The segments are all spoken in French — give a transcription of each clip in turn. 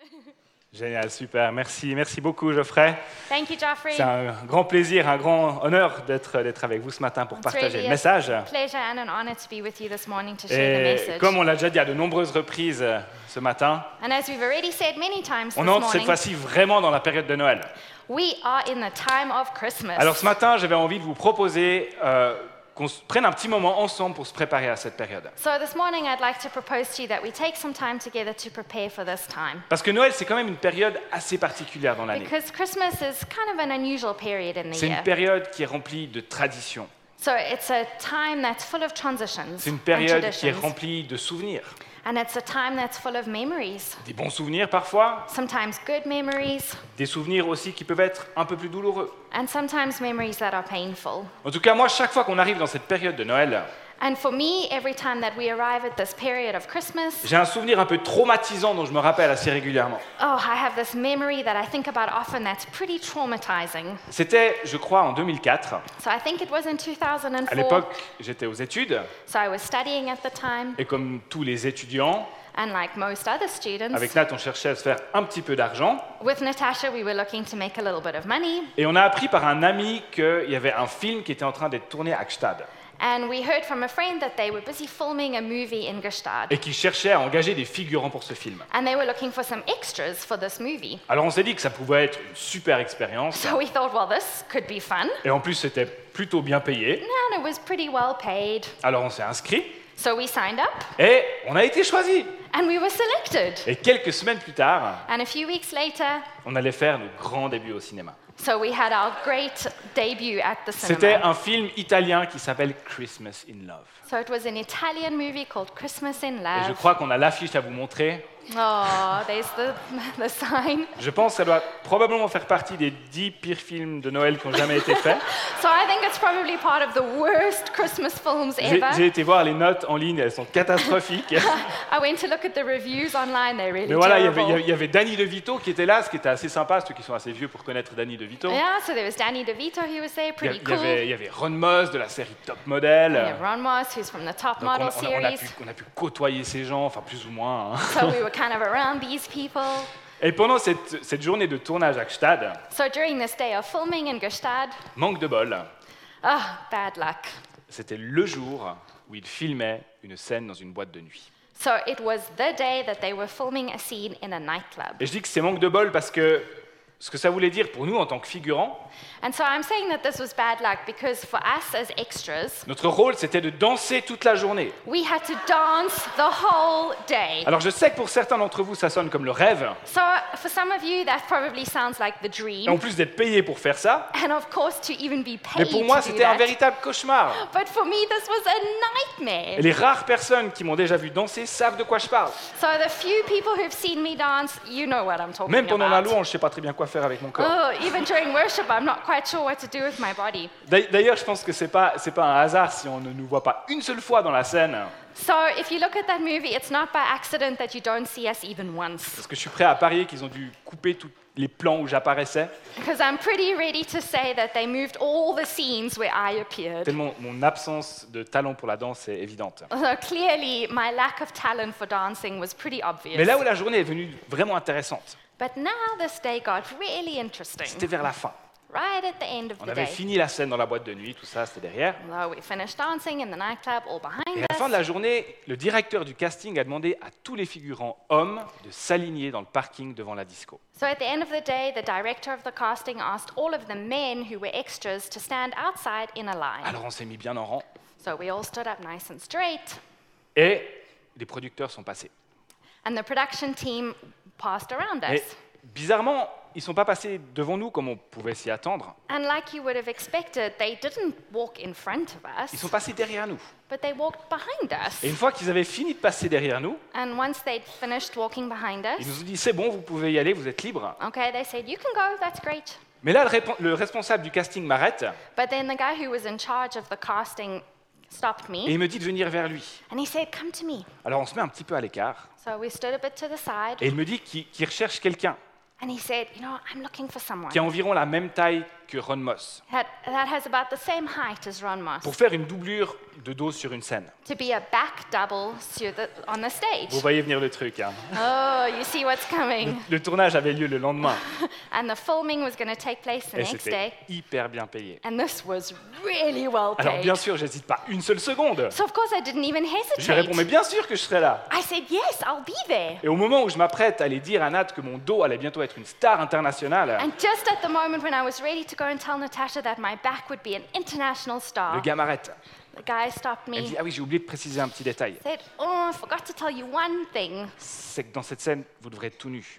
Génial, super. Merci beaucoup, Geoffrey. Thank you, Geoffrey. C'est un grand plaisir, un grand honneur d'être avec vous ce matin pour partager le message. A pleasure and an honor to be with you this morning to share the Et message. comme on l'a déjà dit à de nombreuses reprises ce matin, And as we've already said many times this on entre cette morning, fois-ci vraiment dans la période de Noël. we are in the time of Christmas. Alors ce matin, j'avais envie de vous proposer qu'on prenne un petit moment ensemble pour se préparer à cette période. So this morning I'd like to propose to you that we take some time together to prepare for this time. Parce que Noël, c'est quand même une période assez particulière dans l'année. Because Christmas is kind of an unusual period in the C'est une year. période qui est remplie de traditions. So it's a time that's full of transitions C'est une and période qui est traditions. remplie de souvenirs. And it's a time that's full of memories. Des bons souvenirs parfois, Sometimes good memories, des souvenirs aussi qui peuvent être un peu plus douloureux. and sometimes memories that are painful. En tout cas, moi, chaque fois qu'on arrive dans cette période de Noël, And for me, every time that we arrive at this period of Christmas, j'ai un souvenir un peu traumatisant dont je me rappelle assez régulièrement. oh, I have this memory that I think about often that's pretty traumatizing. C'était, je crois, en 2004. So I think it was in 2004. À l'époque, j'étais aux études, So I was studying at the time, et comme tous les étudiants, and like most other students, avec Nat, on cherchait à se faire un petit peu d'argent. with Natasha, we were looking to make a little bit of money. Et on a appris par un ami qu'il y avait un film qui était en train d'être tourné à Gstaad, And we heard from a friend that they were busy filming a movie in Gstaad. et qui cherchait à engager des figurants pour ce film. And they were looking for some extras for this movie. Alors on s'est dit que ça pouvait être une super expérience, So we thought, well, this could be fun. et en plus c'était plutôt bien payé. And it was pretty well paid. Alors on s'est inscrit, So we signed up, et on a été choisi. and we were selected. Et quelques semaines plus tard, And a few weeks later, on allait faire notre grand début au cinéma. so we had our great debut at the C'était cinema. un film italien qui s'appelle Christmas in Love. So it was an Italian movie called Christmas in Et je Love. crois qu'on a l'affiche à vous montrer. Oh, there's the sign. Je pense que ça doit probablement faire partie des 10 pires films de Noël qui ont jamais été faits. So I think it's probably part of the worst Christmas films J'ai ever. été voir les notes en ligne, elles sont catastrophiques. I went to look at the reviews online, they're really Mais voilà, il terrible. y avait Danny DeVito qui était là, ce qui était assez sympa, ceux qui sont assez vieux pour connaître Danny DeVito. Yeah, so there was Danny DeVito, he was there, pretty cool. Il y avait Ron Moss de la série Top Model. We have Ron Moss, who's from the Top Donc Model series. on a pu côtoyer ces gens, enfin plus ou moins. Hein. So we were kind of around these people. Et pendant cette journée de tournage à Gstaad, So during this day of filming in Gstaad, manque de bol, bad luck. c'était le jour où ils filmaient une scène dans une boîte de nuit. So it was the day that they were filming a scene in a nightclub. Et je dis que c'est manque de bol parce que ce que ça voulait dire pour nous en tant que figurants, And so I'm saying that this was bad luck because for us as extras, notre rôle c'était de danser toute la journée. we had to dance the whole day. Alors je sais que pour certains d'entre vous ça sonne comme le rêve, So for some of you, that probably sounds like the et en dream. plus d'être payé pour faire ça, And of course, to even be mais paid pour moi to do c'était un that. véritable cauchemar. But for me, this was a Et nightmare. les rares personnes qui m'ont déjà vu danser savent de quoi je parle. So the few people who've seen me dance, you know what I'm talking Même pendant la about. louange, je sais pas très bien quoi faire avec mon corps. Oh, even during worship, I'm not quite sure what to do with my body. D'ailleurs, je pense que c'est pas un hasard si on ne nous voit pas une seule fois dans la scène, So if you look at that movie, it's not by accident that you don't see us even once. parce que je suis prêt à parier qu'ils ont dû couper tous les plans où j'apparaissais, Because I'm pretty ready to say that they moved all the scenes where I appeared. tellement mon absence de talent pour la danse est évidente. So clearly, my lack of talent for dancing was pretty obvious. Mais là où la journée est venue vraiment intéressante, But now this day got really interesting. c'était vers la fin. Right at the end of On the avait day. fini la scène dans la boîte de nuit, tout ça, c'était derrière. Well, we finished dancing in the nightclub, all Et behind à la fin de us. la journée, le directeur du casting a demandé à tous les figurants hommes de s'aligner dans le parking devant la disco. So at the end of the day, the director of the casting asked all of the men who were extras to stand outside in a line. Alors on s'est mis bien en rang, So we all stood up nice and straight, et les producteurs sont passés. and the production team passed around Mais us. bizarrement, ils ne sont pas passés devant nous comme on pouvait s'y attendre. And like you would have expected, they didn't walk in front of Ils sont us, passés derrière nous. but they walked behind us. Et une fois qu'ils avaient fini de passer derrière nous, And once they'd finished walking behind ils us, nous ont dit « c'est bon, vous pouvez y aller, vous êtes libres okay, they said, you can go, that's great. ». Mais là, le responsable du casting m'arrête But then the guy who was in charge of the casting stopped et me, il me dit de venir vers lui. and he said, come to me. Alors on se met un petit peu à l'écart So we stood a bit to the side, et il me dit qu'il recherche quelqu'un. And he said, you know, I'm looking for someone qui a environ la même taille que Ron Moss, that has about the same height as Ron Moss pour faire une doublure de dos sur une scène. to be a back double on the stage. Vous voyez venir le truc. Hein. Oh, you see what's coming. Le tournage avait lieu le lendemain And the filming was going to take place the et next c'était day. hyper bien payé. And this was really well Alors paid. bien sûr, j'hésite pas une seule seconde. So of course I didn't even Je lui réponds, mais hesitate. bien sûr que je serai là. I said, yes, I'll be there. Et au moment où je m'apprête à aller dire à Nat que mon dos allait bientôt être une star internationale, And just at the moment when I was ready to go and tell Natasha that my back would be an international le star, gars m'arrête. the guy stopped Elle me dit, me, ah oui, j'ai oublié de préciser un petit détail. said, oh, I forgot to tell you one thing. C'est que dans cette scène, vous devrez être tout nu.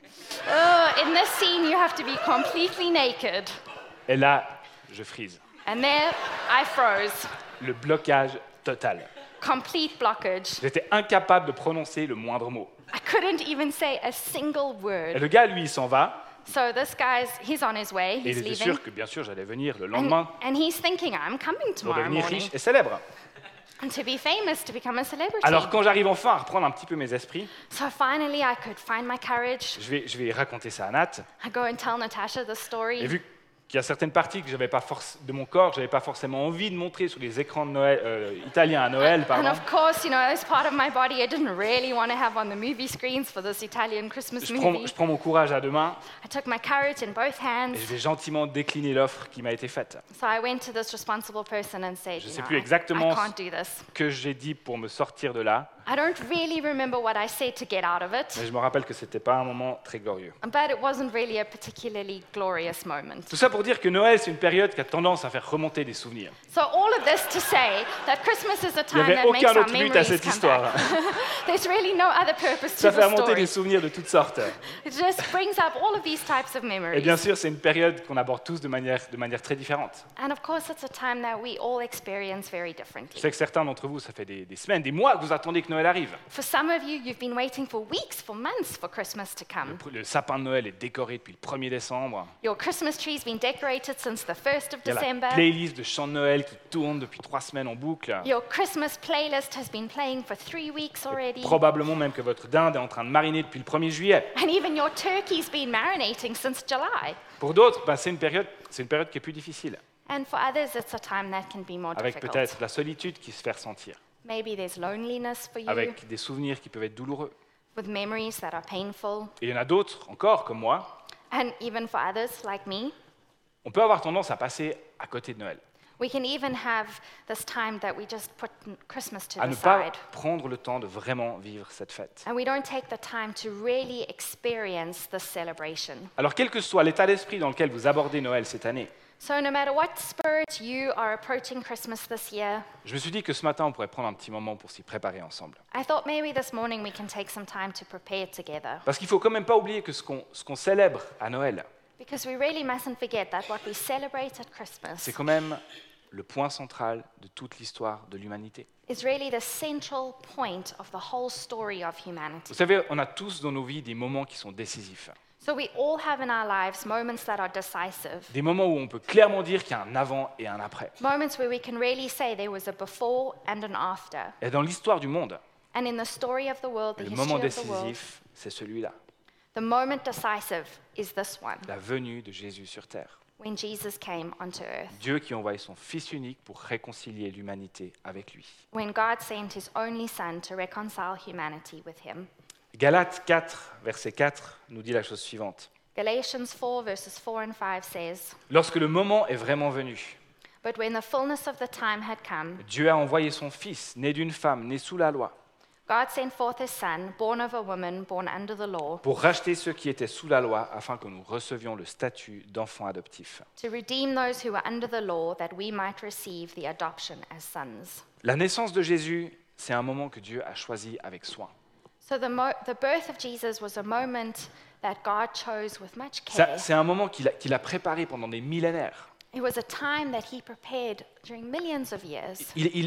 Oh, in this scene, you have to be completely naked. Et là, je frise. And there, I froze. Le blocage total. Complete blockage. J'étais incapable de prononcer le moindre mot. I couldn't even say a single Et word. le gars, lui, il s'en va. So this guy's, he's on his way, Et he's il était leaving. sûr que, bien sûr, j'allais venir le lendemain And he's thinking, I'm coming pour tomorrow devenir morning. riche et célèbre. And to be famous, to become a celebrity. Alors, quand j'arrive enfin à reprendre un petit peu mes esprits, So finally, I could find my courage. je vais raconter ça à Nat. I go and tell Natasha the Et story. vu qu'il y a certaines parties que de mon corps que j'avais pas forcément envie de montrer sur les écrans de Noël, italiens à Noël, And pardon, of course, you know, this part of my body I didn't really want to have on the movie screens for this Italian Christmas movie. je prends mon courage à deux mains I took my courage in both hands. et je vais gentiment décliner l'offre qui m'a été faite. So I went to this responsible person and said, Je you sais know, plus exactement I can't do this. que j'ai dit pour me sortir de là, I don't really remember what I said to get out of it, mais je me rappelle que c'était pas un moment très glorieux. but it wasn't really a particularly glorious moment. Tout ça pour dire que Noël, c'est une période qui a tendance à faire remonter des souvenirs. So all of this to say that Christmas is a Il n'y time avait that makes aucun our autre but à memories cette come histoire. back. There's really no other purpose to Ça fait the remonter story. des souvenirs de toutes sortes. It just brings up all of these types of Et memories. bien sûr, c'est une période qu'on aborde tous de manière très différente. And of course, it's a time that we all experience very Je differently. sais que certains d'entre vous, ça fait des semaines, des mois que vous attendez que Noël arrive. For some of you, you've been waiting for weeks, for months for Christmas to come. Le sapin de Noël est décoré depuis le 1er décembre. Your Christmas tree's been decorated since the 1st of Il y a la December. playlist de chants de Noël qui tourne depuis 3 semaines en boucle. Your Christmas playlist has been playing for 3 weeks already. Probablement même que votre dinde est en train de mariner depuis le 1er juillet. And even your turkey's been marinating since July. Pour d'autres, c'est une période qui est plus difficile, And for others, it's a time that can be more avec difficult. peut-être la solitude qui se fait ressentir, Maybe there's loneliness for you, avec des souvenirs qui peuvent être douloureux. with memories that are painful. Et il y en a d'autres encore, comme moi, And even for others, like me, on peut avoir tendance à passer à côté de Noël, we can even have this time that we just put Christmas to à the ne pas side. prendre le temps de vraiment vivre cette fête. And we don't take the time to really experience this celebration. Alors, quel que soit l'état d'esprit dans lequel vous abordez Noël cette année, So no matter what spirit you are approaching Christmas this year, je me suis dit que ce matin, on pourrait prendre un petit moment pour s'y préparer ensemble. I thought maybe this morning we can take some time to prepare together. Parce qu'il ne faut quand même pas oublier que ce qu'on célèbre à Noël, Because we really mustn't forget that what we celebrate at Christmas c'est quand même le point central de toute l'histoire de l'humanité. is really the central point of the whole story of humanity. Vous savez, on a tous dans nos vies des moments qui sont décisifs. So we all have in our lives moments that are decisive, Des moments où on peut clairement dire qu'il y a un avant et un après. moments where we can really say there was a before and an after. Et dans l'histoire du monde, And in the story of the world, the le moment history of the world, décisif, c'est celui-là, the moment decisive is this one, la venue de Jésus sur terre. when Jesus came onto earth, Dieu qui envoie son Fils unique pour réconcilier l'humanité avec lui. when God sent his only Son to reconcile humanity with him. Galates 4, verset 4, nous dit la chose suivante. Galatians 4 verses 4 and 5 says, Lorsque le moment est vraiment venu, "But when the fullness of the time had come, Dieu a envoyé son Fils, né d'une femme, né sous la loi, God sent forth his Son, born of a woman, born under the law, pour racheter ceux qui étaient sous la loi afin que nous recevions le statut d'enfants adoptifs. to redeem those who were under the law, that we might receive the adoption as sons." La naissance de Jésus, c'est un moment que Dieu a choisi avec soin. So the birth of Jesus was a moment that God chose with much care. C'est un moment qu'il a préparé pendant des millénaires. It was a time that he prepared during millions of years.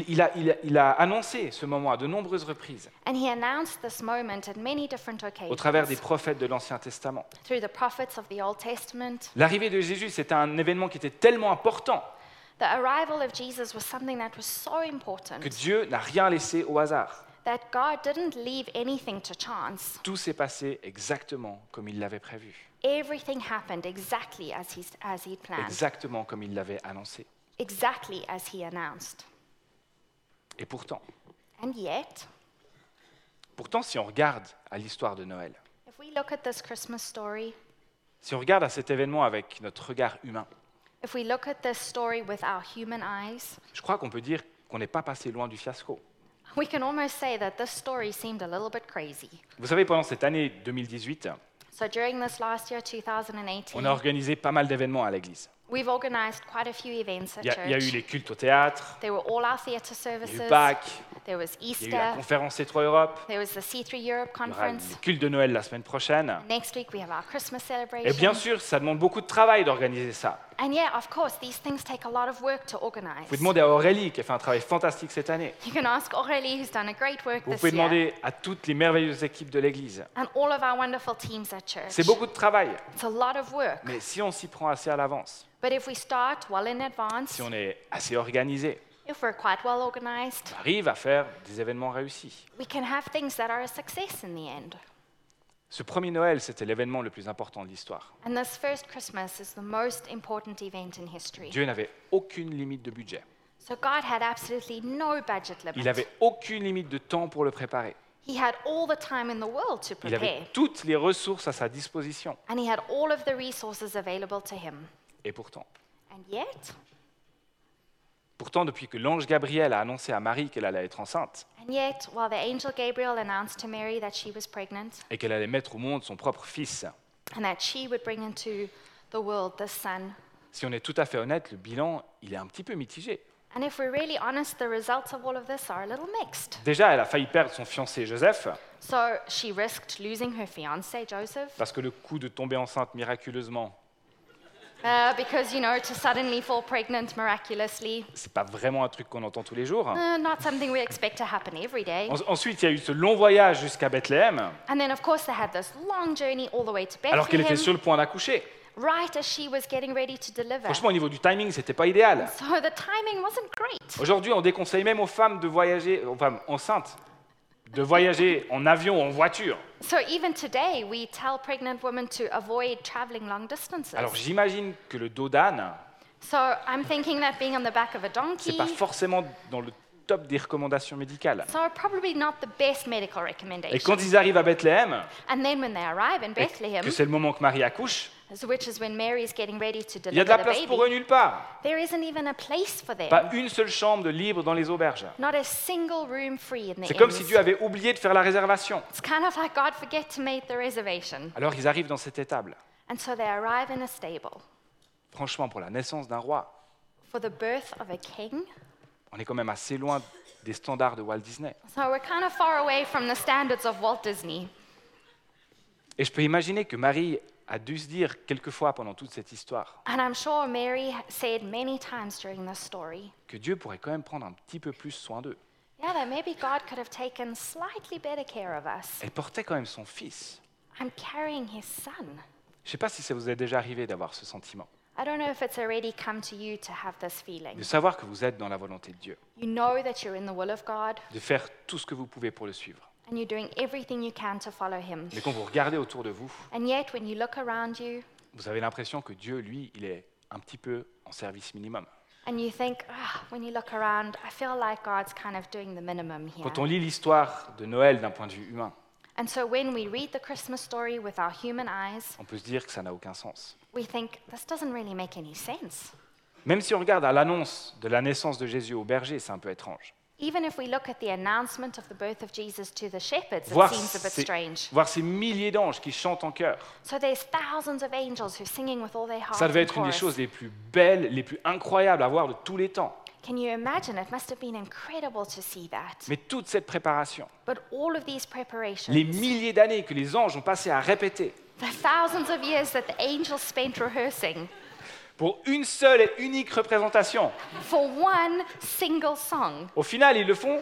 Il a annoncé ce moment à de nombreuses reprises, And he announced this moment at many different au travers des occasions prophètes de l'Ancien Testament. through the prophets of the Old Testament. L'arrivée de Jésus, c'était un événement qui était tellement important The arrival of Jesus was something that was so que important Dieu n'a rien laissé au hasard. that God didn't leave anything to chance. Tout s'est passé exactement comme il l'avait prévu. Everything happened exactly as he'd planned, exactement comme il l'avait annoncé. exactly as he announced. Et pourtant, And yet, si on regarde à l'histoire de Noël, if we look at this Christmas story, si on regarde à cet événement avec notre regard humain, if we look at this story with our human eyes, je crois qu'on peut dire qu'on n'est pas passé loin du fiasco. we can almost say that this story seemed a little bit crazy. Vous savez, pendant cette année 2018, So during this last year, 2018, on a organisé pas mal d'événements à l'église. we've organized quite a few events at Il y a eu church. les cultes au théâtre, There were all our theatre il y a eu services. Pâques, There was il y a eu la Easter. conférence C3 Europe, There was the C3 Europe il y aura conference. les cultes de Noël la semaine prochaine. Next week, we have our Christmas Et bien celebration. sûr, ça demande beaucoup de travail d'organiser ça. And yeah, of course, these things take a lot of work to organize. Vous pouvez demander à Aurélie, qui a fait un travail fantastique cette année. You can ask Aurélie, who's done a great work Vous this pouvez year, demander à toutes les merveilleuses équipes de l'église. and all of our wonderful teams at church. C'est beaucoup de travail, It's a lot of work. mais si on s'y prend assez à l'avance, But if we start well in advance, si on est assez organisé, if we're quite well organized, on arrive à faire des événements réussis. we can have things that are a success in the end. Ce premier Noël, c'était l'événement le plus important de l'histoire. And this first Christmas is the most important event in history. Dieu n'avait aucune limite de budget. So God had absolutely no budget Il limit. n'avait aucune limite de temps pour le préparer. He had all the time in the world to Il avait prepare, toutes les ressources à sa disposition. and he had all of the resources available to him. Et pourtant, And yet, depuis que l'ange Gabriel a annoncé à Marie qu'elle allait être enceinte while the angel Gabriel announced to Mary that she was pregnant et qu'elle allait mettre au monde son propre fils, and that she would bring into the world this son, si on est tout à fait honnête, le bilan, il est un petit peu mitigé. and if we're really honest, the results of all of this are a little mixed. Déjà, elle a failli perdre son fiancé Joseph, So she risked losing her fiancé, Joseph, parce que le coup de tomber enceinte miraculeusement, because, to suddenly fall pregnant miraculously, c'est pas vraiment un truc qu'on entend tous les jours. not something we expect to happen every day. Ensuite, il y a eu ce long voyage jusqu'à Bethléem, And then, of course, they had this long journey all the way to alors qu'elle était Bethlehem, sur le point d'accoucher. right as she was getting ready to deliver. Franchement, au niveau du timing, c'était pas idéal. So the timing wasn't great. Aujourd'hui, on déconseille même aux femmes de voyager, aux femmes enceintes, de voyager en avion ou en voiture. So even today, we tell pregnant women to avoid traveling long distances. Alors j'imagine que le dos d'âne, So I'm thinking that being on the back of a c'est donkey, pas forcément dans le top des recommandations médicales. so probably not the best medical Et recommendation. quand ils arrivent à Bethléem, And then when they arrive in et Bethlehem, que c'est le moment que Marie accouche, which is when Mary is getting ready to il y a de deliver la the place pour eux baby, nulle part. there isn't even a place for them. Pas une seule chambre de libre dans les auberges. Not a single room free in the C'est comme inns. si Dieu avait oublié de faire la réservation. It's kind of like God forget to make the reservation. Alors ils arrivent dans cette étable. And so they arrive in a stable Franchement, pour la naissance d'un roi, for the birth of a king. on est quand même assez loin des standards de Walt Disney. So we're kind of far away from the standards of Walt Disney. Et je peux imaginer que Marie a dû se dire quelquefois pendant toute cette histoire And I'm sure Mary said many times during this story, que Dieu pourrait quand même prendre un petit peu plus soin d'eux. yeah, that maybe God could have taken slightly better care of us. Elle portait quand même son fils. I'm carrying his son. Je ne sais pas si ça vous est déjà arrivé d'avoir ce sentiment, I don't know if it's already come to you to have this feeling. de savoir que vous êtes dans la volonté de Dieu, You know that you're in the will of God de faire tout ce que vous pouvez pour le suivre. and you're doing everything you can to follow him. Mais quand vous regardez autour de vous, And yet, when you look around you vous avez l'impression que Dieu, lui, il est un petit peu en service minimum. and you think, when you look around, I feel like God's kind of doing the minimum here. Quand on lit l'histoire de Noël d'un point de vue humain, And so when we read the Christmas story with our human eyes, on peut se dire que ça n'a aucun sens. we think, this doesn't really make any sense. Même si on regarde à l'annonce de la naissance de Jésus au berger, c'est un peu étrange. Even if we look at the announcement of the birth of Jesus to the shepherds, it Voir seems a bit strange. voir ces milliers d'anges qui chantent en chœur, So there's thousands of angels who are singing with all their hearts ça devait and être une des chorus. choses les plus belles, les plus incroyables à voir de tous les temps. Can you imagine? It must have been incredible to see that. Mais toute cette préparation, But all of these preparations, les milliers d'années que les anges ont passé à répéter, the thousands of years that the angels spent rehearsing pour une seule et unique représentation, for one single song, au final, ils le font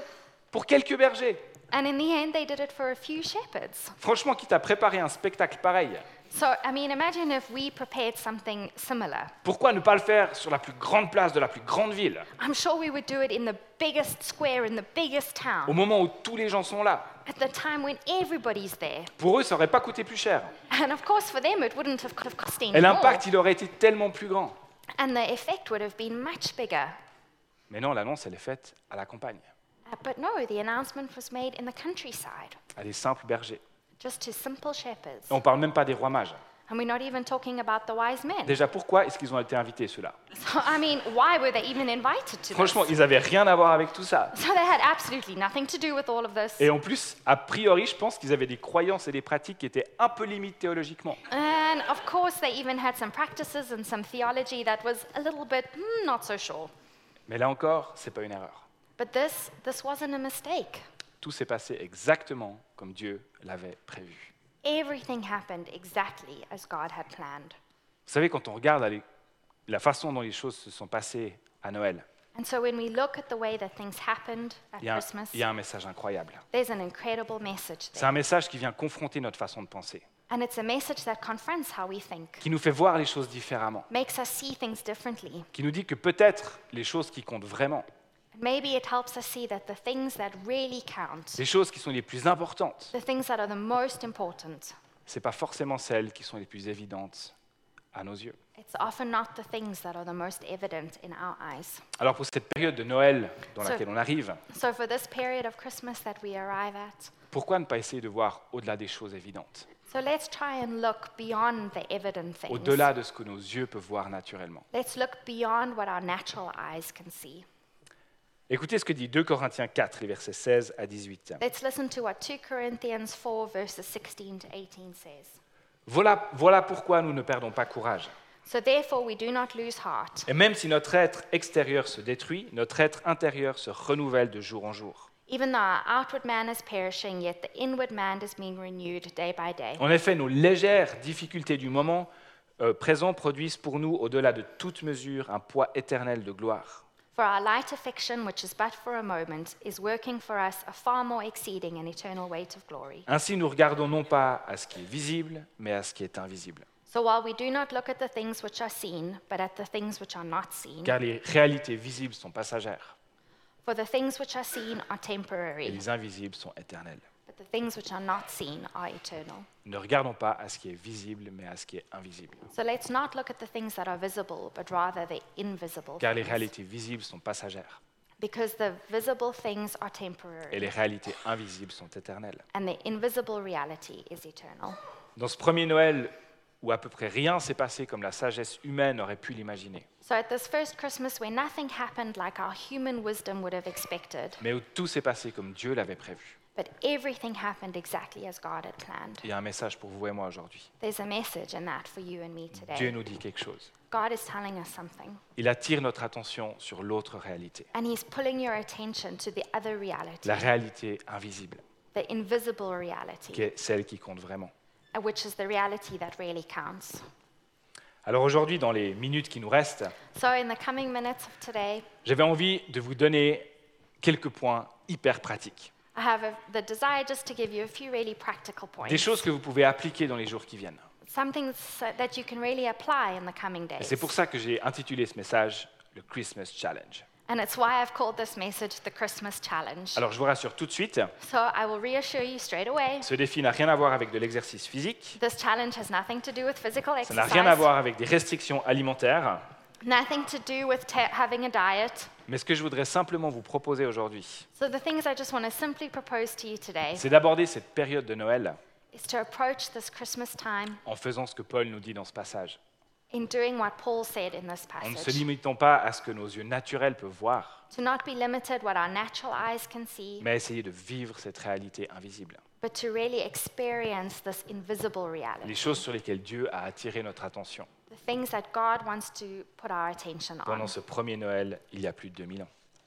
pour quelques bergers. And in the end, they did it for a few shepherds. Franchement, quitte à préparer un spectacle pareil, So, I mean, imagine if we prepared something similar. pourquoi ne pas le faire sur la plus grande place de la plus grande ville, I'm sure we would do it in the biggest square, in the biggest au town, moment où tous les gens sont là? at the time when everybody's there. Pour eux, ça n'aurait pas coûté plus cher. And of course, for them, it wouldn't have cost any Et more. l'impact, il aurait été tellement plus grand. And the effect would have been much bigger. Mais non, l'annonce, elle est faite à la campagne, But no, the announcement was made in the countryside, à des simples bergers. just to simple shepherds. Et on ne parle même pas des rois mages. And we're not even talking about the wise men. Déjà, pourquoi est-ce qu'ils ont été invités, ceux-là? So, I mean, why were they even invited to Franchement, this? ils n'avaient rien à voir avec tout ça. So they had absolutely nothing to do with all of this. Et en plus, a priori, je pense qu'ils avaient des croyances et des pratiques qui étaient un peu limites théologiquement. And of course, they even had some practices and some theology that was a little bit not so sure. Mais là encore, c'est pas une erreur. But this wasn't a mistake. Tout s'est passé exactement comme Dieu l'avait prévu. Everything happened exactly as God had planned. Vous savez, quand on regarde la façon dont les choses se sont passées à Noël, And so when we look at the way that things happened at il y a Christmas, un message incroyable. there's an incredible message C'est there. un message qui vient confronter notre façon de penser, And it's a message that confronts how we think, qui nous fait voir les choses différemment, makes us see things differently. qui nous dit que peut-être les choses qui comptent vraiment, Maybe it helps us see that the things that really count, les choses qui sont les plus importantes, the things that are the most important, ce n'est pas forcément celles qui sont les plus évidentes à nos yeux. it's often not the things that are the most evident in our eyes. Alors pour cette période de Noël dans So- laquelle on arrive, So for this period of Christmas that we arrive at, pourquoi ne pas essayer de voir au-delà des choses évidentes, so let's try and look beyond the evident things. au-delà de ce que nos yeux peuvent voir naturellement? Let's look beyond what our natural eyes can see. Écoutez ce que dit 2 Corinthiens 4, les versets 16 à 18. Let's listen to what 2 Corinthians 4 verses 16 to 18 says. Voilà pourquoi nous ne perdons pas courage. So therefore we do not lose heart. Et même si notre être extérieur se détruit, notre être intérieur se renouvelle de jour en jour. Even though our outward man is perishing, yet the inward man is being renewed day by day. En effet, nos légères difficultés du moment présent produisent pour nous, au-delà de toute mesure, un poids éternel de gloire. For our light affliction, which is but for a moment, is working for us a far more exceeding and eternal weight of glory. Ainsi, nous regardons non pas à ce qui est visible, mais à ce qui est invisible. So while we do not look at the things which are seen, but at the things which are not seen, Car les réalités visibles sont passagères for the things which are seen are et temporary, les invisibles sont éternels. but the things which are not seen are eternal. Ne regardons pas à ce qui est visible, mais à ce qui est invisible. So let's not look at the things that are visible, but rather the invisible Car les things. réalités visibles sont passagères Because the visible things are et temporary, les réalités invisibles sont éternelles. and the invisible reality is eternal. Dans ce premier Noël, où à peu près rien s'est passé comme la sagesse humaine aurait pu l'imaginer, So at this first Christmas, where nothing happened like our human wisdom would have expected, mais où tout s'est passé comme Dieu l'avait prévu, but everything happened exactly as God had planned. il y a un message pour vous et moi aujourd'hui. There's a message in that for you and me Dieu today. nous dit quelque chose. God is telling us something, Il attire notre attention sur l'autre réalité, and He's pulling your attention to the other reality, la réalité invisible, the invisible reality, qui est celle qui compte vraiment. which is the reality that really counts. Alors aujourd'hui, dans les minutes qui nous restent, So in the coming minutes of today, j'avais envie de vous donner quelques points hyper pratiques, I have the desire just to give you a few really practical des points, choses que vous pouvez appliquer dans les jours qui viennent. some things that you can really apply in the coming Et days. c'est pour ça que j'ai intitulé ce message le Christmas Challenge. And it's why I've called this message the Christmas Challenge. Alors je vous rassure tout de suite, So I will reassure you straight away, ce défi n'a rien à voir avec de l'exercice physique, this challenge has nothing to do with physical ça n'a rien à exercise, voir avec des restrictions alimentaires, nothing to do with having a diet. mais ce que je voudrais simplement vous proposer aujourd'hui, So the things I just want to simply propose to you today c'est d'aborder cette période de Noël is to approach this Christmas time en faisant ce que Paul nous dit dans ce passage, in doing what Paul said in this en ne se passage. limitant pas à ce que nos yeux naturels peuvent voir, To not be limited what our natural eyes can see, mais à essayer de vivre cette réalité invisible, but to really experience this invisible les reality. choses sur lesquelles Dieu a attiré notre attention The things that God wants to put our attention pendant on. ce premier Noël il y a plus de 2000 ans.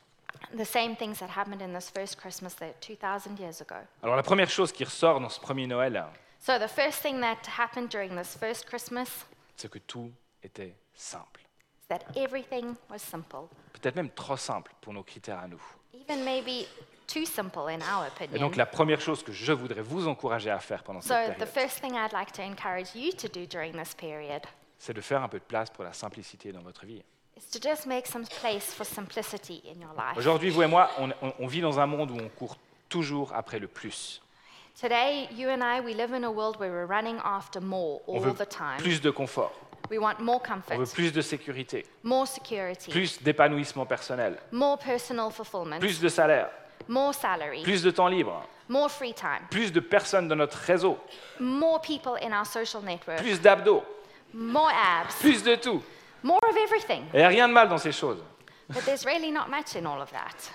The same things that happened in this first Christmas there 2,000 years ago. Alors la première chose qui ressort dans ce premier Noël, So the first thing that happened during this first Christmas c'est que tout était simple. is that everything was simple. Peut-être même trop simple pour nos critères à nous. Even maybe too simple in our Et opinion. donc la première chose que je voudrais vous encourager à faire pendant So cette the période, first thing I'd like to encourage you to do during this period c'est de faire un peu de place pour la simplicité dans votre vie. is to just make some place for simplicity in your life. Aujourd'hui, vous et moi, on vit dans un monde où on court toujours après le plus. Today, you and I, we live in a world where we're running after more On all veut the time. plus de confort, We want more on veut comfort, plus de sécurité, more security, plus d'épanouissement personnel, more personal fulfillment, plus de salaire, more salary, plus de temps libre, more free time, plus de personnes dans notre réseau, more people in our social network, plus d'abdos, more abs, plus de tout. more of everything. Il n'y a rien de mal dans ces choses. But there's really not much in all of that.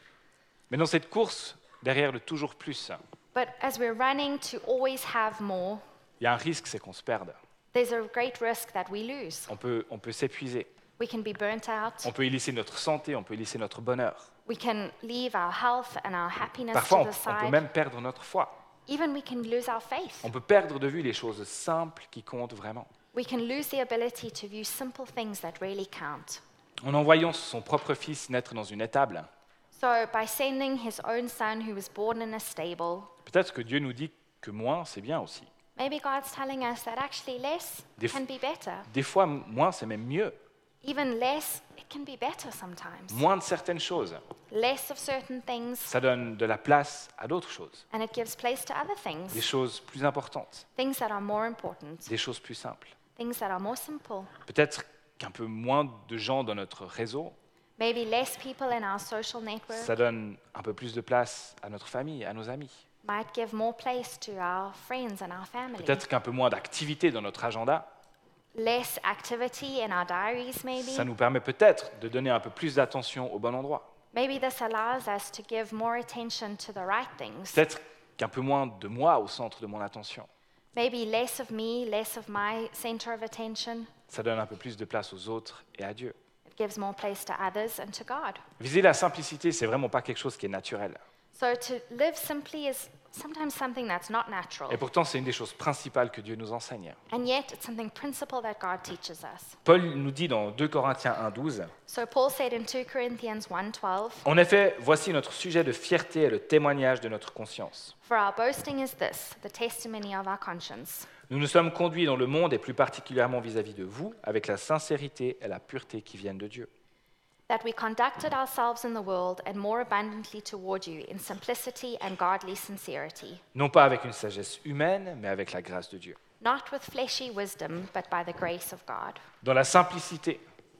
Mais dans cette course, derrière le toujours plus, But as we're running to always have more, il y a un risque, c'est qu'on se perde. there's a great risk that we lose. On peut s'épuiser, We can be burnt out. on peut y laisser notre santé, on peut y laisser notre bonheur. We can leave our health and our happiness Parfois, to the on peut side. même perdre notre foi. Even we can lose our faith. On peut perdre de vue les choses simples qui comptent vraiment. We can lose the ability to view simple things that really count. En envoyant son propre fils naître dans une étable, So, by sending his own son who was born in a stable, peut-être que Dieu nous dit que moins, c'est bien aussi. maybe God's telling us that actually less Des- can be better. Des fois, moins, c'est même mieux. Even less, it can be better sometimes. Moins de certaines choses, Less of certain things, ça donne de la place à d'autres choses, and it gives place to other des things. choses plus importantes, Things that are more important, des choses plus simples. things that are more simple. Peut-être qu'un peu moins de gens dans notre réseau, Maybe less people in our social network ça donne un peu plus de place à notre famille, à nos amis. might give more place to our friends and our family. Peut-être qu'un peu moins d'activité dans notre agenda, Less activity in our diaries, maybe. ça nous permet peut-être de donner un peu plus d'attention au bon endroit. Maybe this allows us to give more attention to the right things. Peut-être qu'un peu moins de moi au centre de mon attention. Maybe less of me, less of my center of attention. Ça donne un peu plus de place aux autres et à Dieu. It gives more place to others and to God. Viser la simplicité, c'est vraiment pas quelque chose qui est naturel. So to live simply is sometimes something that's not natural. Et pourtant, c'est une des choses principales que Dieu nous enseigne. And yet it's something principal that God teaches us. Paul nous dit dans 2 Corinthiens 1,12 So Paul said in 2 Corinthians 1:12, « En effet, voici notre sujet de fierté et le témoignage de notre conscience. "For our boasting is this, the testimony of our conscience. Nous nous sommes conduits dans le monde, et plus particulièrement vis-à-vis de vous, avec la sincérité et la pureté qui viennent de Dieu. That we conducted ourselves in the world and more abundantly toward you in simplicity and godly sincerity, Non pas avec une sagesse humaine, mais avec la grâce de Dieu. not with fleshy wisdom, but by the grace of God." Dans la simplicité,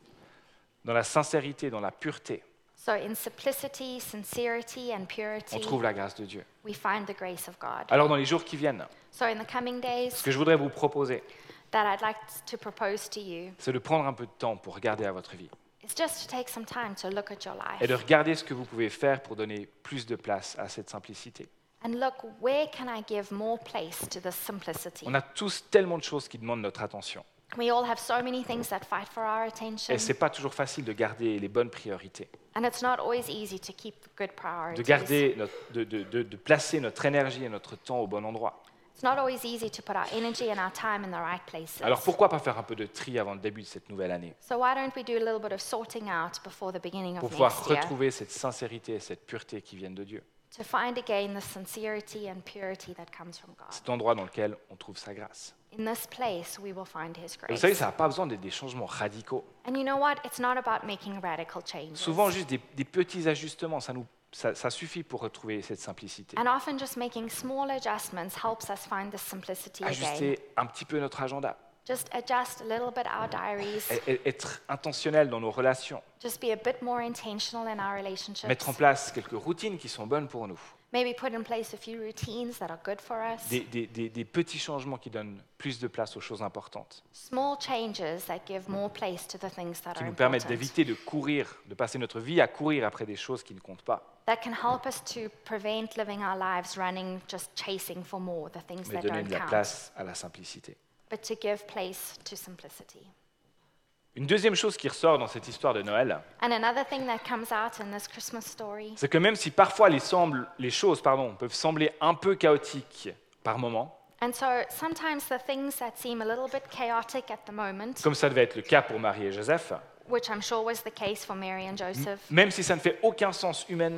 dans la sincérité, dans la pureté, So in simplicity, sincerity, and on purity, trouve la grâce de Dieu. we find the grace of God. Alors dans les jours qui viennent, So in the coming days, ce que je voudrais vous proposer, that I'd like to propose to you c'est de prendre un peu de temps pour regarder à votre vie is just to take some time to look at your et de life regarder ce que vous pouvez faire pour donner plus de place à cette simplicité. and look, where can I give more place to this simplicity? On a tous tellement de choses qui demandent notre attention We all have so many things that fight for our attention, et c'est pas toujours facile de garder les bonnes priorités, and it's not always easy to keep good de priorities. garder de placer notre énergie et notre temps au bon endroit. It's not always easy to put our energy and our time in the right places. Alors pourquoi pas faire un peu de tri avant le début de cette nouvelle année So why don't we do a little bit of sorting out before the beginning pour of pouvoir next year, retrouver cette sincérité et cette pureté qui viennent de Dieu, to find again the sincerity and purity that comes from God. cet endroit dans lequel on trouve sa grâce. In this place, we will find His Vous grace. savez, ça n'a pas besoin d'être des changements radicaux. And you know what? It's not about making radical changes. Souvent, juste des petits ajustements, ça suffit pour retrouver cette simplicité. And often just making small adjustments helps us find the simplicity again. Ajuster un petit peu notre agenda, Just adjust a little bit our diaries. être intentionnel dans nos relations, Just be a bit more intentional in our relationships. mettre en place quelques routines qui sont bonnes pour nous, Maybe put in place a few routines that are good for us. des petits changements qui donnent plus de place aux choses importantes, Small changes that give more place to the things that qui are nous permettent important. d'éviter de courir, de passer notre vie à courir après des choses qui ne comptent pas, That can help us to prevent living our lives running, just chasing for more, the things mais that donner don't de la count. place à la simplicité. But to give place to simplicity. Une deuxième chose qui ressort dans cette histoire de Noël, And another thing that comes out in this Christmas story c'est que même si parfois les choses peuvent sembler un peu chaotiques par moment, And so sometimes the things that seem a little bit chaotic at the moment, comme ça devait être le cas pour Marie et Joseph, which I'm sure was the case for Mary and Joseph, même si ça ne fait aucun sens humainement,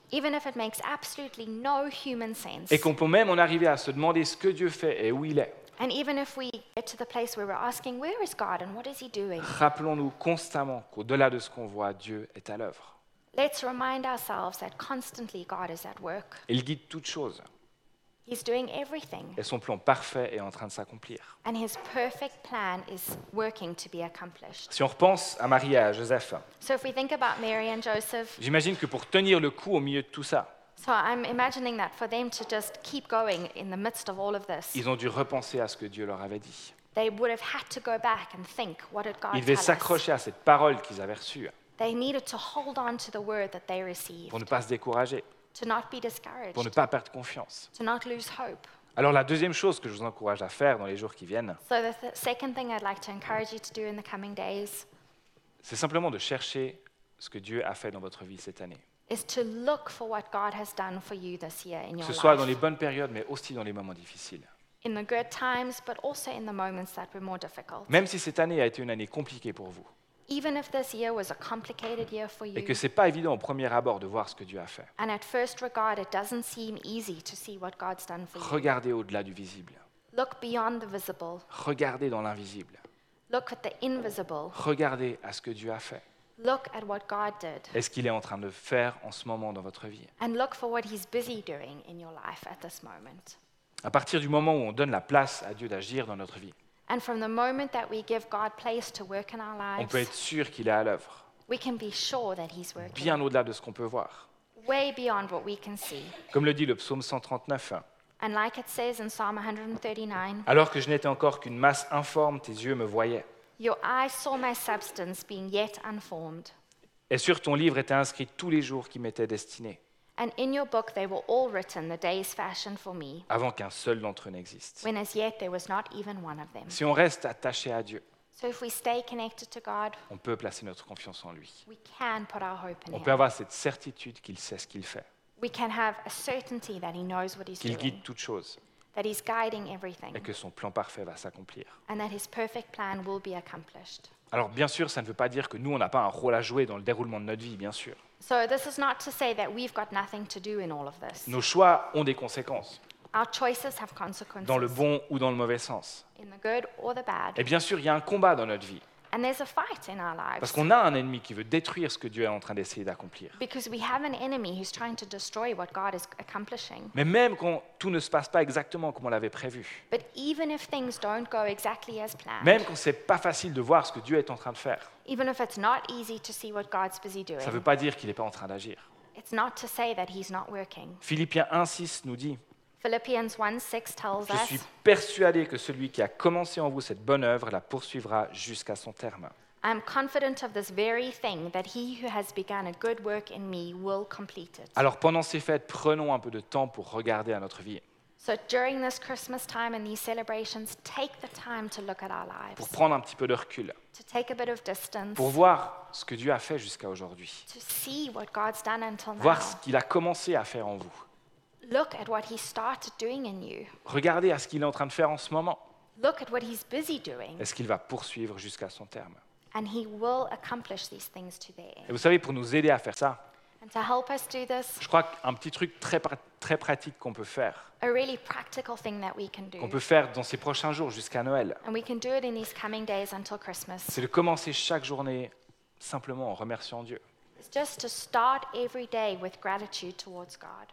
even if it makes absolutely no human sense. Et qu'on peut même en arriver à se demander ce que Dieu fait et où il est. And even if we get to the place where we're asking, where is God and what is he doing? Rappelons-nous constamment qu'au-delà de ce qu'on voit, Dieu est à l'œuvre. Let's remind ourselves that constantly God is at work. Il guide toutes choses He's doing everything, et son plan parfait est en train de s'accomplir. and his perfect plan is working to be accomplished. Si on repense à Marie et à Joseph, So if we think about Mary and Joseph, j'imagine que pour tenir le coup au milieu de tout ça, so I'm imagining that for them to just keep going in the midst of all of this, ils ont dû repenser à ce que Dieu leur avait dit. they would have had to go back and think, what did God Ils devaient tell us? s'accrocher à cette parole qu'ils avaient reçue They needed to hold on to the word that they received, pour ne pas se décourager, to not be pour ne discouraged, pas perdre confiance. to not lose hope. Alors la deuxième chose que je vous encourage à faire dans les jours qui viennent, So the second thing I'd like to encourage you to do in the coming days c'est simplement de chercher ce que Dieu a fait dans votre vie cette année. is to look for what God has done for you this year in Que your ce soit dans les life. bonnes périodes, mais aussi dans les moments difficiles. In the good times, but also in the moments that were more difficult. Même si cette année a été une année compliquée pour vous, Even if this year was a complicated year for et you, que ce n'est pas évident au premier abord de voir ce que Dieu a fait, and at first regard it doesn't seem easy to see what God's done for you, regardez au-delà du visible. look beyond the visible, Regardez dans l'invisible. look at the invisible, Regardez à ce que Dieu a fait. look at what God did, Et ce qu'il est en train de faire en ce moment dans votre vie. and look for what he's busy doing in your life at this moment. À partir du moment où on donne la place à Dieu d'agir dans notre vie, And from the moment that we give God place to work in our on lives, peut être sûr qu'il est à l'œuvre, we can be sure that he's working, bien au-delà de ce qu'on peut voir. way beyond what we can see. Comme le dit le psaume 139, And like it says in Psalm 139, alors que je n'étais encore qu'une masse informe, tes yeux me voyaient. your eyes saw my substance being yet unformed. Et sur ton livre étaient inscrits tous les jours qui m'étaient destinés, And in your book they were all written, the days fashioned for me, avant qu'un seul d'entre eux n'existe. when as yet there was not even one of them. Si on reste attaché à Dieu, So if we stay connected to God, on peut placer notre confiance en lui. we can put our hope in On peut him. avoir cette certitude qu'il sait ce qu'il fait, We can have a certainty that he knows what he's qu'il doing, guide toutes choses that he's guiding everything, et que son plan parfait va s'accomplir. and that his perfect plan will be accomplished. Alors bien sûr, ça ne veut pas dire que nous, on n'a pas un rôle à jouer dans le déroulement de notre vie, bien sûr. So this is not to say that we've got nothing to do in all of this. Nos choix ont des conséquences, Our choices have consequences, dans le bon ou dans le mauvais sens. in the good or the bad. Et bien sûr, il y a un combat dans notre vie, And there's a fight in our parce lives qu'on a un ennemi qui veut détruire ce que Dieu est en train d'essayer d'accomplir. because we have an enemy who's trying to destroy what God is accomplishing. Mais même quand tout ne se passe pas exactement comme on l'avait prévu, But even if things don't go exactly as planned, même quand c'est pas facile de voir ce que Dieu est en train de faire, even if it's not easy to see what God's busy ça ne doing, veut pas dire qu'il n'est pas en train d'agir. it's not to say that he's not working. Philippiens 1,6 nous dit Philippians 1:6 tells « Je suis us, persuadé que celui qui a commencé en vous cette bonne œuvre la poursuivra jusqu'à son terme. I am confident of this very thing, that he who has begun a good work in me will complete it. » Alors pendant ces fêtes, prenons un peu de temps pour regarder à notre vie, So during this Christmas time and these celebrations, take the time to look at our pour lives, prendre un petit peu de recul, to take a bit of distance, pour voir ce que Dieu a fait jusqu'à aujourd'hui, to see what God's done until now. voir ce qu'il a commencé à faire en vous, Look at what he started doing in you. regardez à ce qu'il est en train de faire en ce moment, Look at what he's busy doing, et ce qu'il va poursuivre jusqu'à son terme. and he will accomplish these things to their Et end. vous savez, pour nous aider à faire ça, And to help us do this, je crois qu'un petit truc très pratique qu'on peut faire a really practical thing that we can do, dans ces prochains jours jusqu'à Noël, and we can do it in these coming days until Christmas, c'est de commencer chaque journée simplement en remerciant Dieu. is just to start every day with gratitude towards God.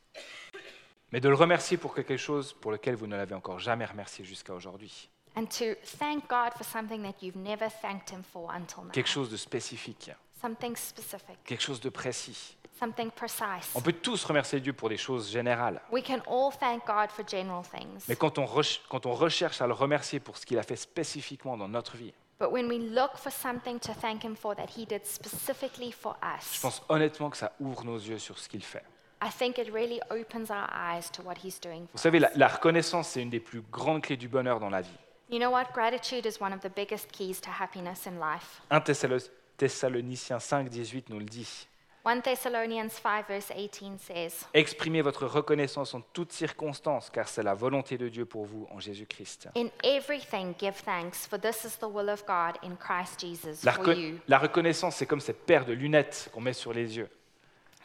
Mais de le remercier pour quelque chose pour lequel vous ne l'avez encore jamais remercié jusqu'à aujourd'hui. And to thank God for something that you've never thanked him for until now. Quelque chose de spécifique, Something specific, quelque chose de précis. something precise. On peut tous remercier Dieu pour des choses générales. We can all thank God for general things. Mais quand on recherche à le remercier pour ce qu'il a fait spécifiquement dans notre vie, But when we look for something to thank him for that he did specifically for je us, pense honnêtement que ça ouvre nos yeux sur ce qu'il fait. I think it really opens our eyes to what he's doing Vous for savez, us. la reconnaissance, c'est une des plus grandes clés du bonheur dans la vie. You know what? Gratitude is one of the biggest keys to happiness in life. 1 Thessaloniciens 5, 18 nous le dit. 1 Thessalonians 5 verse 18 says, Exprimez votre reconnaissance en toutes circonstances, car c'est la volonté de Dieu pour vous en Jésus-Christ. "In everything give thanks, for this is the will of God in Christ Jesus La, for you." la reconnaissance, c'est comme cette paire de lunettes qu'on met sur les yeux.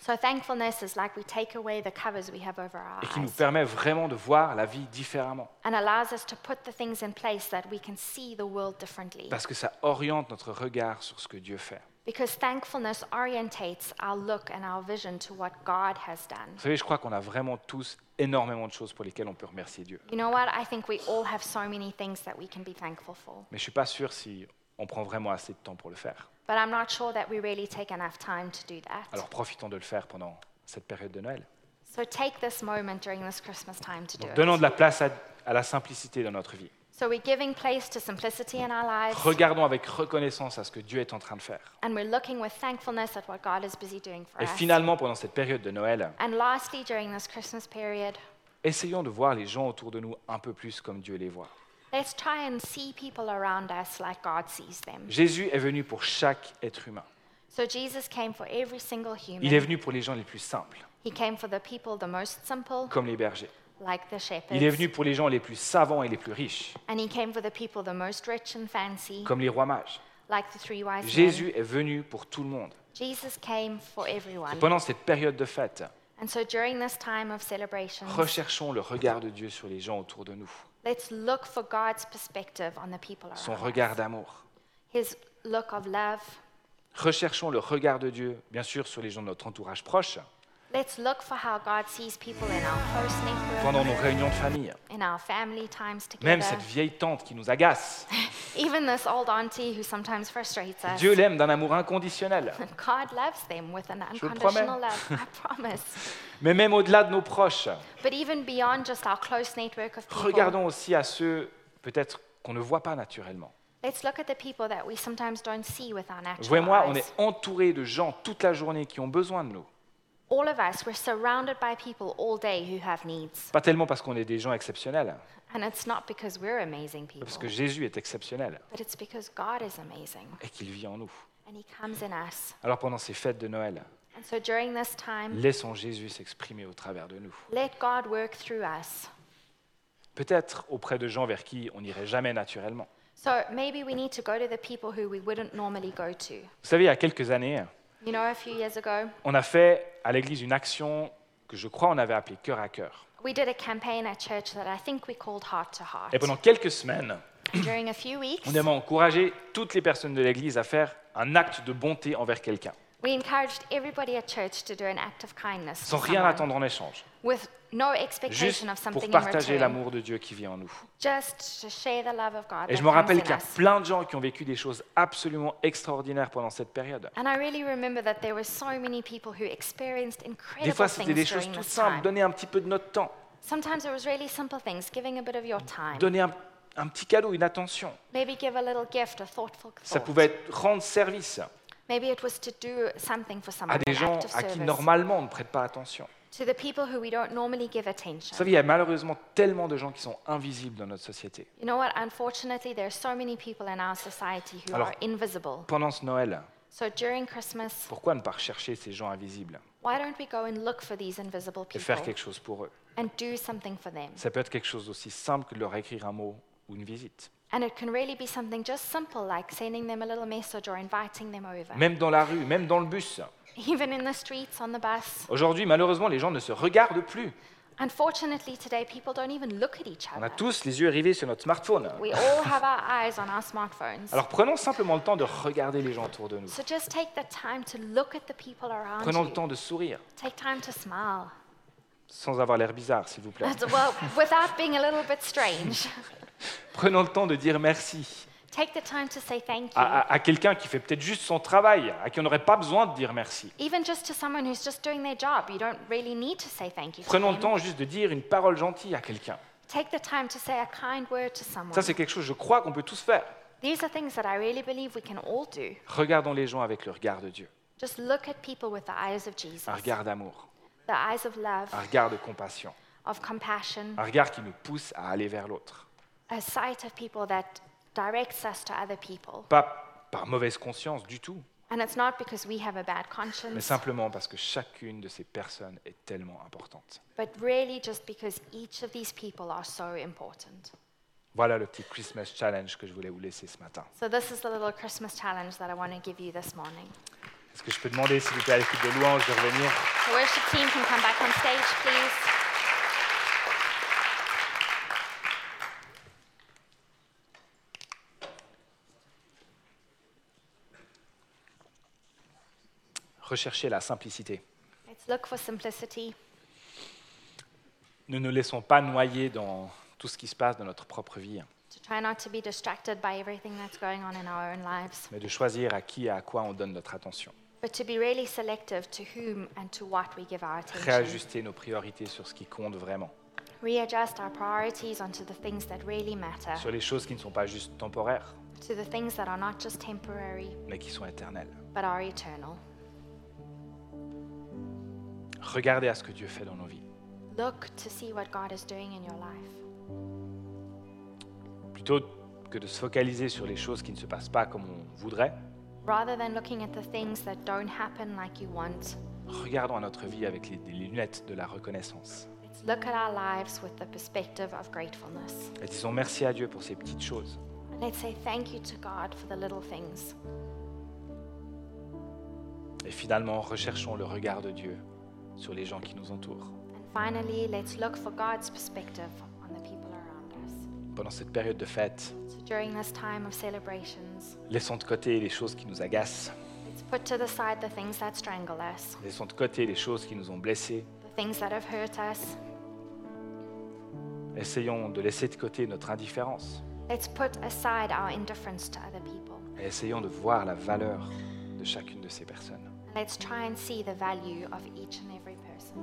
So thankfulness is like we take away the covers we have over our et qui nous eyes permet vraiment de voir la vie différemment. and allows us to put the things in place that we can see the world differently. Parce que ça oriente notre regard sur ce que Dieu fait. Because thankfulness orientates our look and our vision to what God has done. Vous savez, je crois qu'on a vraiment tous énormément de choses pour lesquelles on peut remercier Dieu. You know what? I think we all have so many things that we can be thankful for. Mais je ne suis pas sûr si on prend vraiment assez de temps pour le faire. But I'm not sure that we really take enough time to do that. Alors profitons de le faire pendant cette période de Noël. So take this moment during this Christmas time to do Donc, donnons it. de la place à la simplicité dans notre vie. So we're giving place to simplicity in our lives, Regardons avec reconnaissance à ce que Dieu est en train de faire. and we're looking with thankfulness at what God is busy doing for Et us. finalement, pendant cette période de Noël, And lastly, during this Christmas period, essayons de voir les gens autour de nous un peu plus comme Dieu les voit. let's try and see people around us like God sees them. Jésus est venu pour chaque être humain. So Jesus came for every single Il est human. venu pour les gens les plus simples, He came for the people the most simple, comme les bergers. like the shepherds. Il est venu pour les gens les plus savants et les plus riches, And he came for the people the most rich and fancy, comme les rois mages. like the three wise men. Jésus est venu pour tout le monde. Jesus came for everyone. Pendant cette période de fête, And so during this time of celebration, recherchons le regard de Dieu sur les gens autour de nous, let's look for God's perspective on the people son around regard us. d'amour. His look of love. Recherchons le regard de Dieu, bien sûr, sur les gens de notre entourage proche, Let's look for how God sees people in our close network, pendant nos réunions de famille. in our family times Même together. cette vieille tante qui nous agace, Even this old auntie who sometimes frustrates us. Dieu l'aime d'un amour inconditionnel. God loves them with an Je le promets. unconditional love, I promise. Mais même au-delà de nos proches, But even beyond just our close network of people, regardons aussi à ceux peut-être qu'on ne voit pas naturellement. let's look at the people that we sometimes don't see with our Vous et natural moi, on eyes. est entourés de gens toute la journée qui ont besoin de nous. All of us, we're surrounded by people all day who have needs. Pas tellement parce qu'on est des gens exceptionnels, And it's not because we're amazing people, parce que Jésus est exceptionnel but it's because God is amazing et qu'il vit en nous. and He comes in us. Alors pendant ces fêtes de Noël, And so during this time, laissons Jésus s'exprimer au travers de nous. let God work through us. Peut-être auprès de gens vers qui on n'irait jamais naturellement. So maybe we need to go to the people who we wouldn't normally go to. Vous savez, il y a quelques années, You know, a few years ago, on a fait à l'église une action que je crois on avait appelée Cœur à Cœur. we did a campaign at church that I think we called Heart to Heart. Et pendant quelques semaines, And during a few weeks, on a encouragé toutes les personnes de l'église à faire un acte de bonté envers quelqu'un, we encouraged everybody at church to do an act of kindness sans to rien someone, attendre en échange, with no juste expectation of pour something in partager return, l'amour de Dieu qui vit en nous. just to share the love of God Et that je me comes rappelle in qu'il y a us. plein de gens qui ont vécu des choses absolument extraordinaires pendant cette période. And I really remember that there were so many people who experienced Des incredible fois, c'était des things choses during toutes this simples, time. donner un petit peu de notre temps, Sometimes it was really simple things, giving a bit of your time. donner un petit cadeau, une attention. Maybe give a little gift, a thoughtful Ça thought. pouvait être rendre service Maybe it was to do something for à someone, des an gens act of à qui service. normalement on ne prête pas attention. To the people who we don't normally give Vous attention. savez, il y a malheureusement tellement de gens qui sont invisibles dans notre société. You know what? Unfortunately, there are so many people in our society who Alors- are invisible. Pendant ce Noël, So during Christmas, pourquoi ne pas rechercher ces gens invisibles why don't we go and look for these invisible et faire people quelque chose pour eux? and do something for them? Ça peut être quelque chose d'aussi simple que de leur écrire un mot ou une visite. And it can really be something just simple like sending them a little message or inviting them over. Même dans la rue, même dans le bus. Even in the streets, on the bus. Aujourd'hui, malheureusement, les gens ne se regardent plus. Unfortunately, today people don't even look at each On a other. tous les yeux rivés sur notre smartphone. We all have our eyes on our smartphones. Alors prenons simplement le temps de regarder les gens autour de nous. So just take the time to look at the people around Prenons le you. temps de sourire, Take time to smile. sans avoir l'air bizarre, s'il vous plaît. Well, without being a little bit strange. Prenons le temps de dire merci Take the time to say thank you. à quelqu'un qui fait peut-être juste son travail, à qui on n'aurait pas besoin de dire merci. Even just to someone who's just doing their job, you don't really need to say thank you to Prenons le them. temps juste de dire une parole gentille à quelqu'un. Take the time to say a kind word to someone. Ça, c'est quelque chose, je crois, qu'on peut tous faire. These are things that I really believe we can all do. Regardons les gens avec le regard de Dieu, Just look at people with the eyes of Jesus, un regard d'amour, the eyes of love, un regard de compassion, of compassion, un regard qui nous pousse à aller vers l'autre. a sight of people that directs us to other people. Pas par mauvaise conscience du tout, And it's not because we have a bad mais conscience, simplement parce que chacune de ces personnes est tellement importante. but really just because each of these people are so important. Voilà le petit Christmas challenge que je voulais vous laisser ce matin. So this is the little Christmas challenge that I want to give you this morning. Est-ce que je peux demander, s'il vous plaît, à l'équipe de louange de revenir? The worship team can come back on stage, please. Recherchez la simplicité. Let's look for simplicity. Ne nous laissons pas noyer dans tout ce qui se passe dans notre propre vie, To try not to be distracted by everything that's going on in our own lives, mais de choisir à qui et à quoi on donne notre attention. but to be really selective to whom and to what we give our attention. Réajuster nos priorités sur ce qui compte vraiment, Readjust our priorities onto the things that really matter, sur les choses qui ne sont pas juste temporaires, to the things that are not just temporary, mais qui sont éternelles. but are eternal. Regardez à ce que Dieu fait dans nos vies. Look to see what God is doing in your life. Plutôt que de se focaliser sur les choses qui ne se passent pas comme on voudrait, Rather than looking at the things that don't happen like you want, regardons à notre vie avec les lunettes de la reconnaissance. let's look at our lives with the perspective of gratefulness. Et disons merci à Dieu pour ces petites choses. And let's say thank you to God for the little things. Et finalement, recherchons le regard de Dieu sur les gens qui nous entourent. And finally, let's look for God's perspective on the people around us. Pendant cette période de fête, So during this time of celebrations, laissons de côté les choses qui nous agacent, let's put to the side the things that strangle us, laissons de côté les choses qui nous ont blessés. the things that have hurt us. Essayons de laisser de côté notre indifférence Let's put aside our indifference to other people. et essayons de voir la valeur de chacune de ces personnes. And let's try and see the value of each and every person.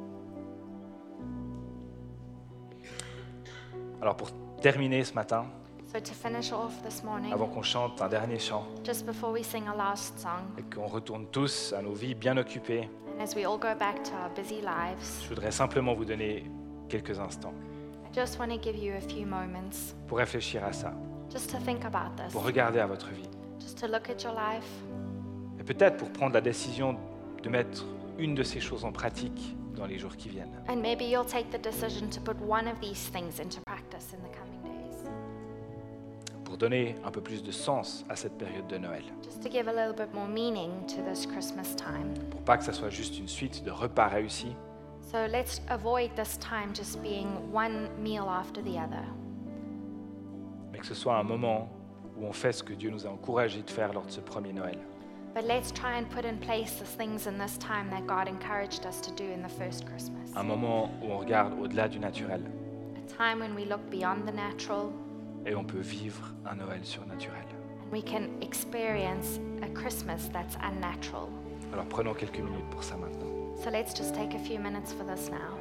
Alors pour terminer ce matin, So to finish off this morning, avant qu'on chante un dernier chant just before we sing our last song, et qu'on retourne tous à nos vies bien occupées, and as we all go back to our busy lives, je voudrais simplement vous donner quelques instants I just want to give you a few moments pour réfléchir à ça, just to think about this, pour regarder à votre vie. just to look at your life, Et peut-être pour prendre la décision de mettre une de ces choses en pratique dans les jours qui viennent. and maybe you'll take the decision to put one of these things into practice in the coming days, Pour donner un peu plus de sens à cette période de Noël. just to give a little bit more meaning to this Christmas time. Pour pas que ça soit juste une suite de repas réussis, So let's avoid this time just being one meal after the other, mais que ce soit un moment où on fait ce que Dieu nous a encouragé de faire lors de ce premier Noël. but let's try and put in place the things in this time that God encouraged us to do in the first Christmas. Un moment où on regarde au-delà du naturel A time when we look beyond the natural et on peut vivre un Noël surnaturel. and we can experience a Christmas that's unnatural. Alors prenons quelques minutes pour ça maintenant. So let's just take a few minutes for this now.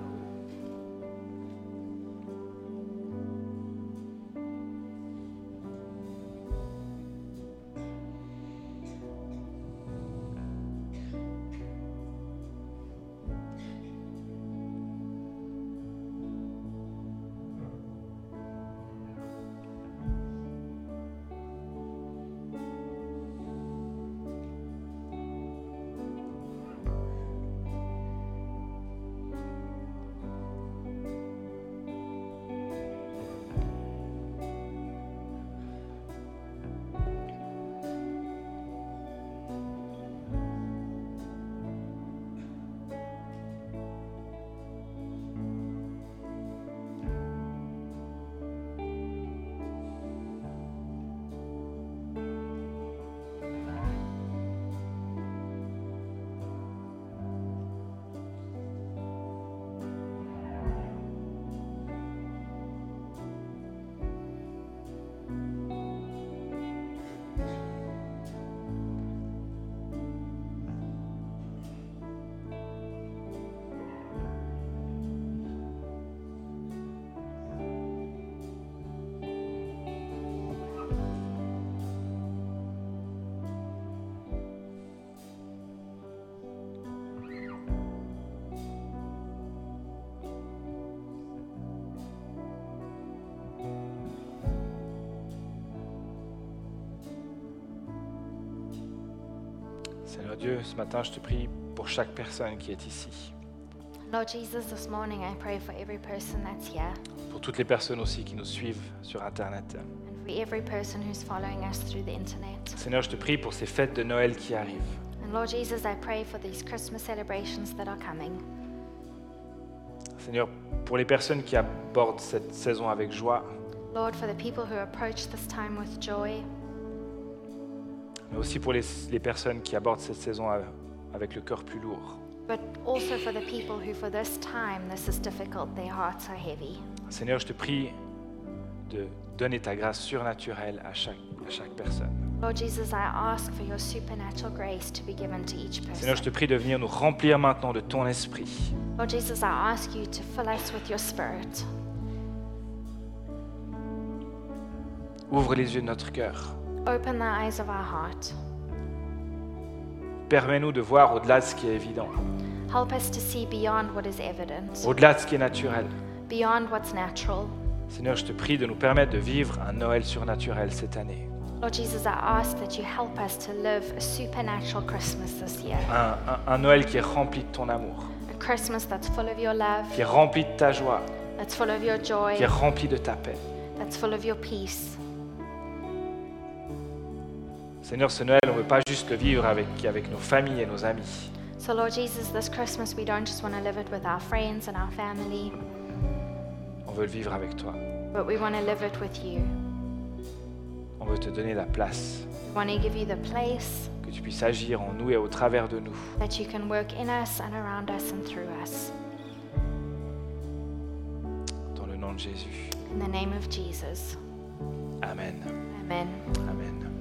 Seigneur Dieu, ce matin, je te prie pour chaque personne qui est ici. Lord Jesus, this morning I pray for every person that's here Pour toutes les personnes aussi qui nous suivent sur Internet. and for every person who's following us through the internet. Seigneur, je te prie pour ces fêtes de Noël qui arrivent. And Lord Jesus, I pray for these Christmas celebrations that are coming. Seigneur, pour les personnes qui abordent cette saison avec joie, Lord, for the people who approach this time with joy, mais aussi pour les personnes qui abordent cette saison avec le cœur plus lourd. but also for the people who, for this time, this is difficult, their hearts are heavy. Seigneur, je te prie de donner ta grâce surnaturelle à chaque personne. Lord Jesus, I ask for your supernatural grace to be given to each Seigneur, je te person. prie de venir nous remplir maintenant de ton esprit. Lord Jesus, I ask you to fill us with your spirit. Ouvre les yeux de notre cœur. Open the eyes of our heart. Permets-nous de voir au-delà de ce qui est évident, Help us to see beyond what is evident, au-delà de ce qui est naturel. beyond what's natural. Seigneur, je te prie de nous permettre de vivre un Noël surnaturel cette année. Lord Jesus, I ask that you help us to live a supernatural Christmas this year. Un Noël qui est rempli de ton amour, A Christmas that's full of your love, qui est rempli de ta joie, that's full of your joy, qui est rempli de ta paix. that's full of your peace. Seigneur, ce Noël, on ne veut pas juste le vivre avec nos familles et nos amis. So Lord Jesus, this Christmas we don't just want to live it with our friends and our family, On veut le vivre avec toi. but we want to live it with you. On veut te donner la place, We want to give you the place que tu puisses agir en nous et au travers de nous. that you can work in us and around us and through us. Dans le nom de Jésus. In the name of Jesus. Amen. Amen. Amen.